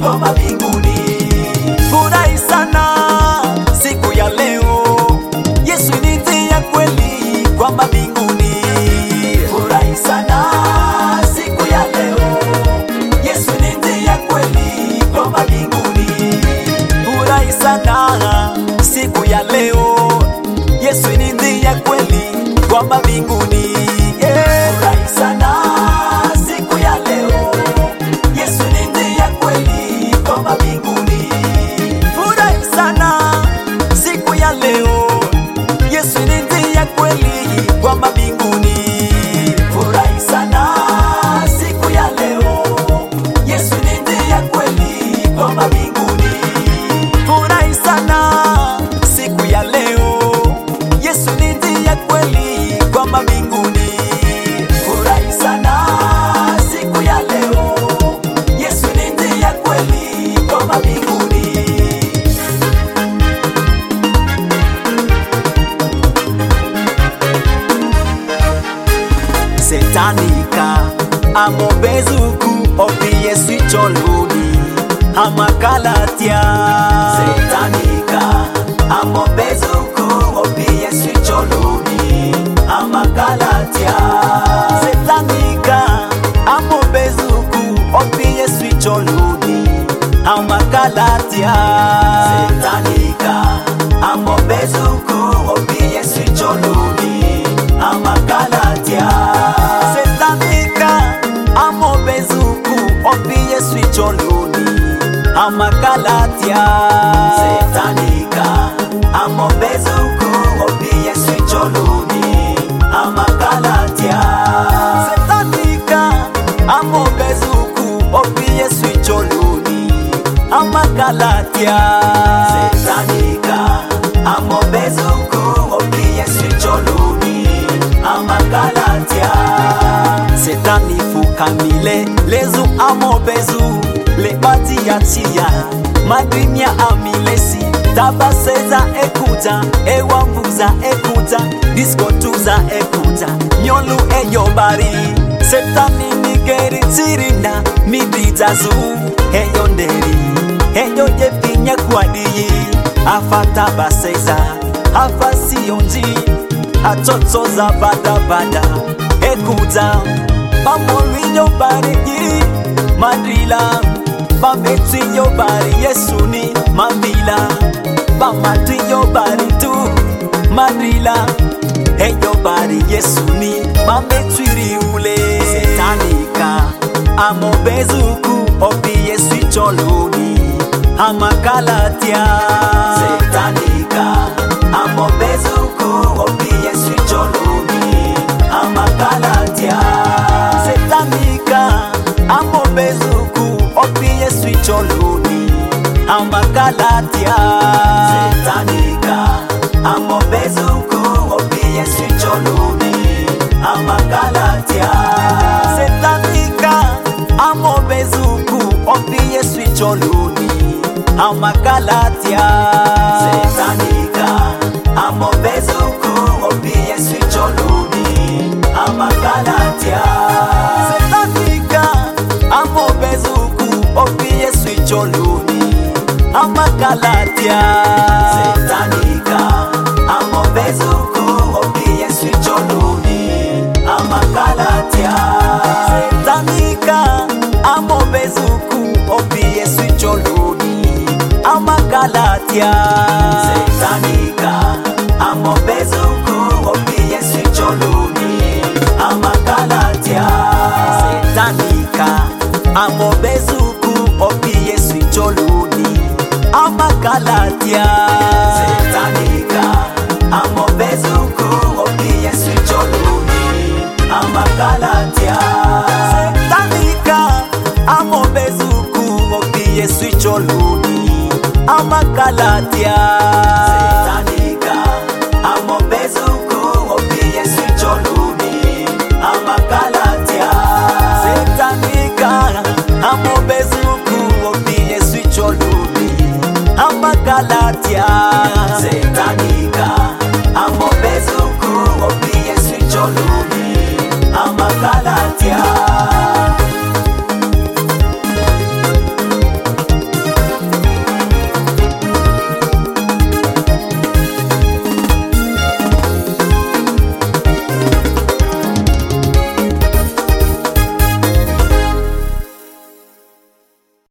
kwa mbinguni. Furahi sana siku ya leo, Yesu ni njia kweli kwa mbinguni. Furahi sana siku ya leo, Yesu ni njia kweli kwa mbinguni. Furahi sana siku ya leo, Yesu ni njia kweli kwa mbinguni. Furahi sana siku ya leo, Yesu ni njia kweli kwa mbinguni. Furahi sana siku ya leo, Yesu ni njia kweli kwa mbinguni. Furahi sana siku ya leo, Yesu ni njia kweli kwa mbinguni. Furahi sana siku ya leo, Yesu ni njia kweli kwa mbinguni. Furahi sana siku ya leo, Yesu ni njia kweli kwa mbinguni. Setanika amobezuku opi Yesu choluni amakalatia. Setanika amobezuku opi Yesu choluni amakalatia. Setanika amobezuku opi Yesu choluni amakalatia. Setanika amobezuku opi Yesu choluni amakalatia. Setanika amobezuku opi Yesu choluni amakalatia. Setanika amobezuku opi Yesu choluni amakalatia. Setanika amobezuku opi Yesu choluni amakalatia. Setanika amobezuku opi Yesu choluni amakalatia. Setani fukamile lezu amobezu lebati ya chia madrimia amilesi tabaseza ekuta ewambuza ekuta diskotuza ekuta nyolu eyobari. Setani nigeri tirina miditazu eyonderi eyoye pinya kwadiyi afata baseza afasiyonji atotoza badabada ekuta bamolwinyo barigi madrila bametwinyo bari Yesuni mambila bamatwinyo bari tu madrila eyo bari Yesuni bametwiri ule. Setanika amobezuku opi Yesu choluni amakalatia. Setanika amobezuku opi Yesu choluni amakalatia. Setanika amobezuku opi Yesu choluni amakalatia. Setanika amobezuku opi Yesu choluni amakalatia. Setanika amobezuku opi Yesu choluni amakalatia. Setanika amobezuku opi Yesu choluni amakalatia. Setanika amobezuku opi Yesu choluni amakalatia. Setanika amobezuku opi Yesu choluni amakalatia. Setanika amobezuku opi Yesu choluni amakalatia. Setanika amobezuku opi Yesu choluni amakalatia. Setanika amobezuku opi Yesu choluni amakalatia. Setanika amobezuku opi Yesu choluni amakalatia. Setanika amobezuku opi Yesu choluni amakalatia. Setanika amobezuku opi Yesu choluni amakalatia. Setanika amobezuku opi Yesu choluni amakalatia. Setanika amobezuku opi Yesu choluni amakalatia.